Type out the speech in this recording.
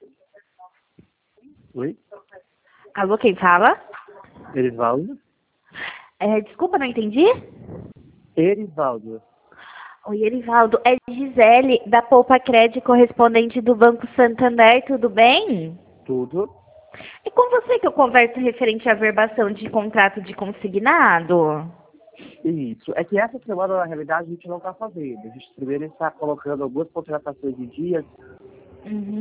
Oi? Alô, quem fala? Erivaldo? Desculpa, não entendi. Erivaldo. Oi, Erivaldo. É Gisele, da Poupa Crédito, correspondente do Banco Santander, tudo bem? Tudo? É com você que eu converso referente à verbação de contrato de consignado? Isso. É que essa semana, na realidade, a gente não está fazendo. A gente primeiro está colocando algumas contratações em dias Uhum.